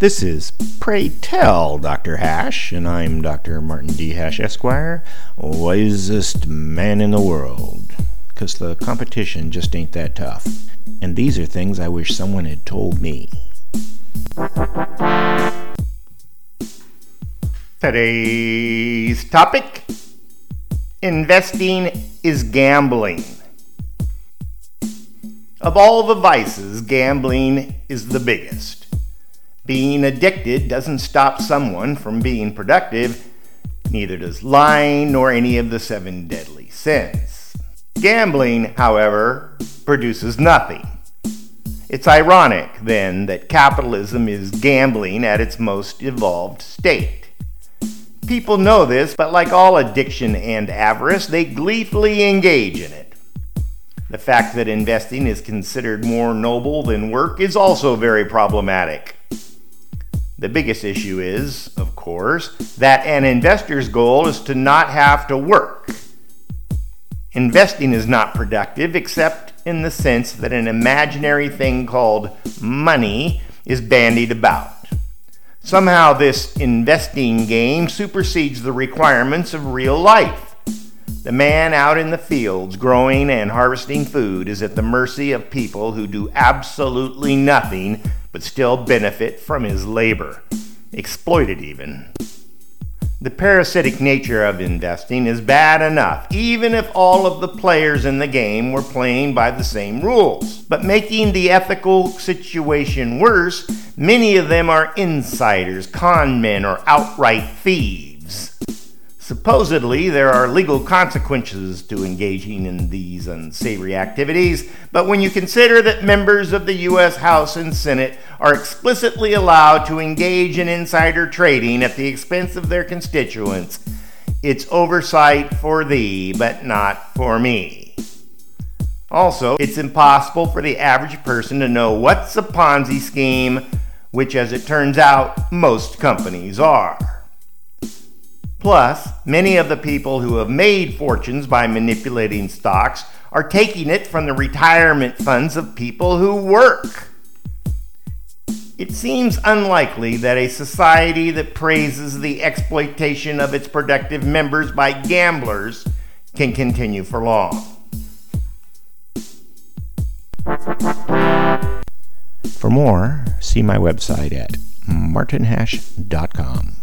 This is Pray Tell Dr. Hash, and I'm Dr. Martin D. Hash, Esquire, wisest man in the world. 'Cause the competition just ain't that tough. And these are things I wish someone had told me. Today's topic: investing is gambling. Of all the vices, gambling is the biggest. Being addicted doesn't stop someone from being productive, neither does lying nor any of the 7 deadly sins. Gambling, however, produces nothing. It's ironic, then, that capitalism is gambling at its most evolved state. People know this, but like all addiction and avarice, they gleefully engage in it. The fact that investing is considered more noble than work is also very problematic. The biggest issue is, of course, that an investor's goal is to not have to work. Investing is not productive except in the sense that an imaginary thing called money is bandied about. Somehow this investing game supersedes the requirements of real life. The man out in the fields growing and harvesting food is at the mercy of people who do absolutely nothing but still benefit from his labor, exploited even. The parasitic nature of investing is bad enough, even if all of the players in the game were playing by the same rules. But making the ethical situation worse, many of them are insiders, con men, or outright thieves. Supposedly, there are legal consequences to engaging in these unsavory activities, but when you consider that members of the U.S. House and Senate are explicitly allowed to engage in insider trading at the expense of their constituents, it's oversight for thee, but not for me. Also, it's impossible for the average person to know what's a Ponzi scheme, which, as it turns out, most companies are. Plus, many of the people who have made fortunes by manipulating stocks are taking it from the retirement funds of people who work. It seems unlikely that a society that praises the exploitation of its productive members by gamblers can continue for long. For more, see my website at martinhash.com.